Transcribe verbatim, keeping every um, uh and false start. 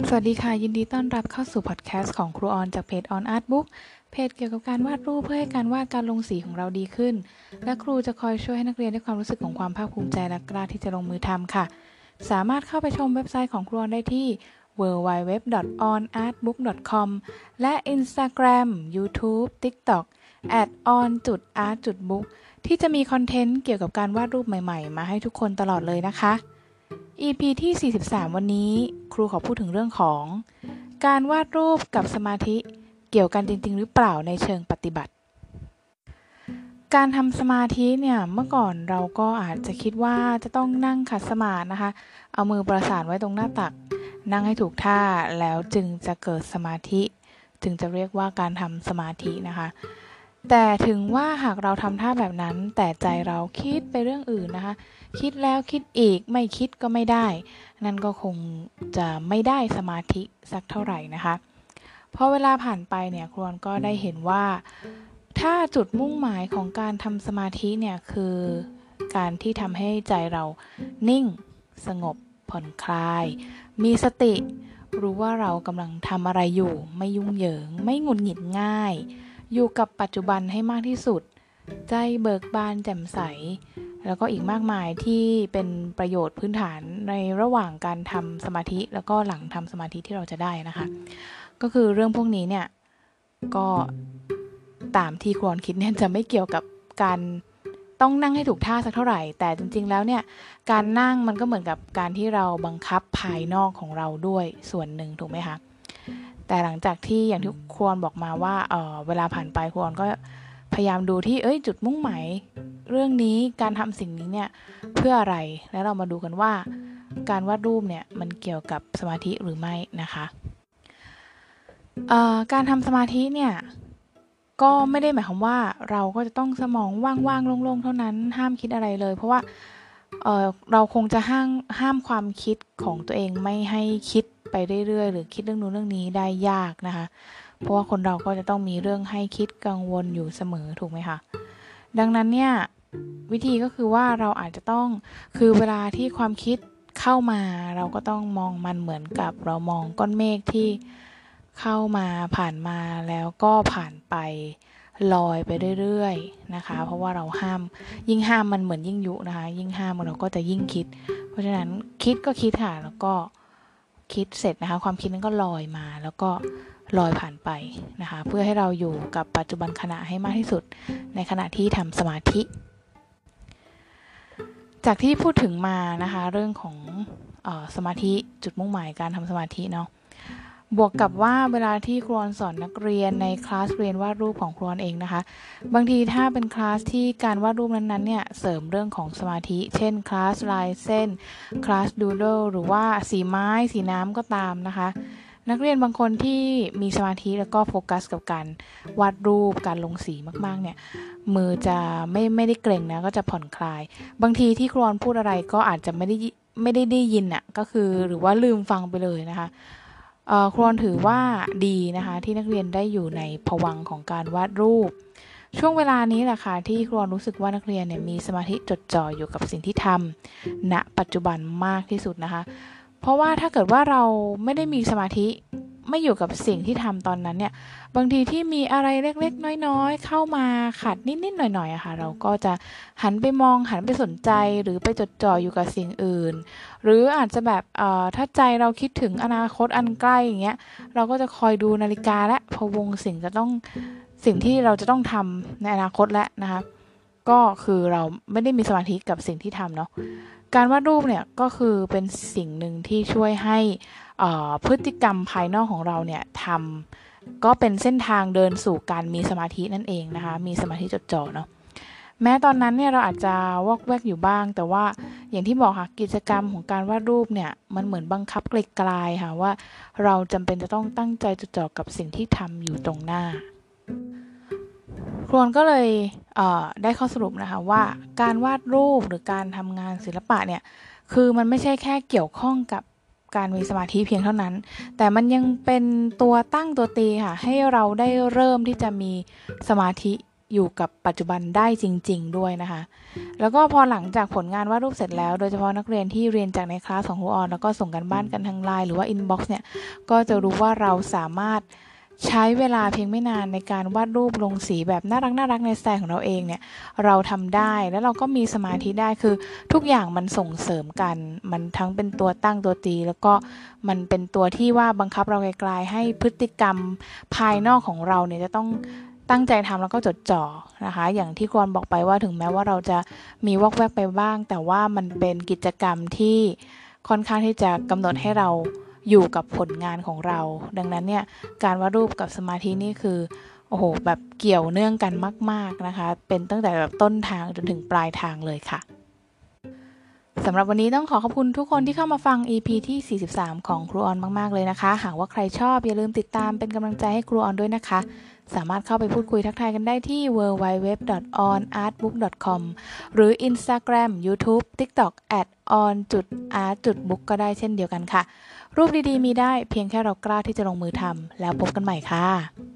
สวัสดีค่ะยินดีต้อนรับเข้าสู่พอดแคสต์ของครูออนจากเพจ On Art Book เพจเกี่ยวกับการวาดรูปเพื่อให้การวาดการลงสีของเราดีขึ้นและครูจะคอยช่วยให้นักเรียนได้ความรู้สึกของความภาคภูมิใจและกล้าที่จะลงมือทำค่ะสามารถเข้าไปชมเว็บไซต์ของครูออนได้ที่ ดับเบิลยู ดับเบิลยู ดับเบิลยู ดอท ออน อาร์ตบุ๊ก ดอท คอม และ Instagram YouTube TikTok แอท ออน อาร์ต บุ๊ก ที่จะมีคอนเทนต์เกี่ยวกับการวาดรูปใหม่ๆมาให้ทุกคนตลอดเลยนะคะ อี พี ที่ สี่สิบสาม วันนี้ครูขอพูดถึงเรื่องของการวาดรูปกับสมาธิเกี่ยวกันจริงๆหรือเปล่าในเชิงปฏิบัติการทำสมาธิเนี่ยเมื่อก่อนเราก็อาจจะคิดว่าจะต้องนั่งขัดสมาธินะคะเอามือประสานไว้ตรงหน้าตักนั่งให้ถูกท่าแล้วจึงจะเกิดสมาธิจึงจะเรียกว่าการทำสมาธินะคะแต่ถึงว่าหากเราทำท่าแบบนั้นแต่ใจเราคิดไปเรื่องอื่นนะคะคิดแล้วคิดอีกไม่คิดก็ไม่ได้นั่นก็คงจะไม่ได้สมาธิสักเท่าไหร่นะคะพอเวลาผ่านไปเนี่ยครูออนก็ได้เห็นว่าถ้าจุดมุ่งหมายของการทำสมาธิเนี่ยคือการที่ทำให้ใจเรานิ่งสงบผ่อนคลายมีสติรู้ว่าเรากำลังทำอะไรอยู่ไม่ยุ่งเหยิงไม่หงุดหงิดง่ายอยู่กับปัจจุบันให้มากที่สุดใจเบิกบานแจ่มใสแล้วก็อีกมากมายที่เป็นประโยชน์พื้นฐานในระหว่างการทำสมาธิแล้วก็หลังทำสมาธิที่เราจะได้นะคะก็คือเรื่องพวกนี้เนี่ยก็ตามที่ครูออนคิดเนี่ยจะไม่เกี่ยวกับการต้องนั่งให้ถูกท่าสักเท่าไหร่แต่จริงๆแล้วเนี่ยการนั่งมันก็เหมือนกับการที่เราบังคับภายนอกของเราด้วยส่วนหนึ่งถูกไหมคะแต่หลังจากที่อย่างที่ครูออนบอกมาว่าเอ่อเวลาผ่านไปครูออนก็พยายามดูที่เอ้ยจุดมุ่งหมายเรื่องนี้การทำสิ่งนี้เนี่ยเพื่ออะไรแล้วเรามาดูกันว่าการวาดรูปเนี่ยมันเกี่ยวกับสมาธิหรือไม่นะคะเอ่อการทำสมาธิเนี่ยก็ไม่ได้หมายความว่าเราก็จะต้องสมองว่างๆโล่งๆเท่านั้นห้ามคิดอะไรเลยเพราะว่าเอ่อเราคงจะห้ามห้ามความคิดของตัวเองไม่ให้คิดไปเรื่อยๆหรือคิดเรื่องนู้นเรื่องนี้ได้ยากนะคะเพราะว่าคนเราก็จะต้องมีเรื่องให้คิดกังวลอยู่เสมอถูกไหมคะดังนั้นเนี่ยวิธีก็คือว่าเราอาจจะต้องคือเวลาที่ความคิดเข้ามาเราก็ต้องมองมันเหมือนกับเรามองก้อนเมฆที่เข้ามาผ่านมาแล้วก็ผ่านไปลอยไปเรื่อยๆนะคะเพราะว่าเราห้ามยิ่งห้ามมันเหมือนยิ่งยุนะคะยิ่งห้ามเราก็จะยิ่งคิดเพราะฉะนั้นคิดก็คิดค่ะแล้วก็คิดเสร็จนะคะความคิดนั้นก็ลอยมาแล้วก็ลอยผ่านไปนะคะเพื่อให้เราอยู่กับปัจจุบันขณะให้มากที่สุดในขณะที่ทำสมาธิจากที่พูดถึงมานะคะเรื่องของเอ่อสมาธิจุดมุ่งหมายการทำสมาธิเนาะบวกกับว่าเวลาที่ครูออนสอนนักเรียนในคลาสเรียนวาดรูปของครูออนเองนะคะบางทีถ้าเป็นคลาสที่การวาดรูปนั้นๆเนี่ยเสริมเรื่องของสมาธิเช่นคลาสลายเส้นคลาสดูโดหรือว่าสีไม้สีน้ำก็ตามนะคะนักเรียนบางคนที่มีสมาธิแล้วก็โฟกัสกับการวาดรูปการลงสีมากๆเนี่ยมือจะไม่ไม่ได้เกร็งนะก็จะผ่อนคลายบางทีที่ครูออนพูดอะไรก็อาจจะไม่ได้ไม่ได้ได้ยินอ่ะก็คือหรือว่าลืมฟังไปเลยนะคะเอ่อครูออนถือว่าดีนะคะที่นักเรียนได้อยู่ในภวังค์ของการวาดรูปช่วงเวลานี้แหละค่ะที่ครูออนรู้สึกว่านักเรียนเนี่ยมีสมาธิจดจ่ออยู่กับสิ่งที่ทำณปัจจุบันมากที่สุดนะคะเพราะว่าถ้าเกิดว่าเราไม่ได้มีสมาธิไม่อยู่กับสิ่งที่ทำตอนนั้นเนี่ยบางทีที่มีอะไรเล็กๆน้อยๆเข้ามาขัดนิดๆหน่อยๆอะค่ะเราก็จะหันไปมองหันไปสนใจหรือไปจดจ่ออยู่กับสิ่งอื่นหรืออาจจะแบบเอ่อถ้าใจเราคิดถึงอนาคตอันใกล้อย่างเงี้ยเราก็จะคอยดูนาฬิกาและพะวงสิ่งจะต้องสิ่งที่เราจะต้องทำในอนาคตแล้วนะคะก็คือเราไม่ได้มีสมาธิกับสิ่งที่ทำเนาะการวาดรูปเนี่ยก็คือเป็นสิ่งหนึ่งที่ช่วยให้พฤติกรรมภายนอกของเราเนี่ยทำก็เป็นเส้นทางเดินสู่การมีสมาธินั่นเองนะคะมีสมาธิจดจ่อเนาะแม้ตอนนั้นเนี่ยเราอาจจะวอกแวกอยู่บ้างแต่ว่าอย่างที่บอกค่ะกิจกรรมของการวาดรูปเนี่ยมันเหมือนบังคับไกลๆค่ะว่าเราจำเป็นจะต้องตั้งใจจดจ่อกับสิ่งที่ทำอยู่ตรงหน้าครวนก็เลยเอ่อได้ข้อสรุปนะคะว่าการวาดรูปหรือการทำงานศิลปะเนี่ยคือมันไม่ใช่แค่เกี่ยวข้องกับการมีสมาธิเพียงเท่านั้นแต่มันยังเป็นตัวตั้งตัวตีค่ะให้เราได้เริ่มที่จะมีสมาธิอยู่กับปัจจุบันได้จริงๆด้วยนะคะแล้วก็พอหลังจากผลงานวาดรูปเสร็จแล้วโดยเฉพาะนักเรียนที่เรียนจากในคลาสของครูออนแล้วก็ส่งกันบ้านกันทางไลน์หรือว่าอินบ็อกซ์เนี่ยก็จะรู้ว่าเราสามารถใช้เวลาเพียงไม่นานในการวาดรูปลงสีแบบน่ารักน่ารักในสไตล์ของเราเองเนี่ยเราทำได้แล้วเราก็มีสมาธิได้คือทุกอย่างมันส่งเสริมกันมันทั้งเป็นตัวตั้งตัวตีแล้วก็มันเป็นตัวที่ว่าบังคับเราไกลๆให้พฤติกรรมภายนอกของเราเนี่ยจะต้องตั้งใจทำแล้วก็จดจ่อนะคะอย่างที่ครูออนบอกไปว่าถึงแม้ว่าเราจะมีวอกแวกไปบ้างแต่ว่ามันเป็นกิจกรรมที่ค่อนข้างที่จะกำหนดให้เราอยู่กับผลงานของเราดังนั้นเนี่ยการวาดรูปกับสมาธินี่คือโอ้โหแบบเกี่ยวเนื่องกันมากๆนะคะเป็นตั้งแต่แบบต้นทางจนถึงปลายทางเลยค่ะสำหรับวันนี้ต้องขอขอบคุณทุกคนที่เข้ามาฟัง อี พี ที่สี่สิบสามของครูออนมากๆเลยนะคะหากว่าใครชอบอย่าลืมติดตามเป็นกำลังใจให้ครูออนด้วยนะคะสามารถเข้าไปพูดคุยทักทายกันได้ที่ ดับเบิลยู ดับเบิลยู ดับเบิลยู ดอท ออน อาร์ตบุ๊ก ดอท คอม หรือ Instagram YouTube TikTok แอท ออน อาร์ต บุ๊ก ก็ได้เช่นเดียวกันค่ะรูปดีๆมีได้เพียงแค่เรากล้าที่จะลงมือทำแล้วพบกันใหม่ค่ะ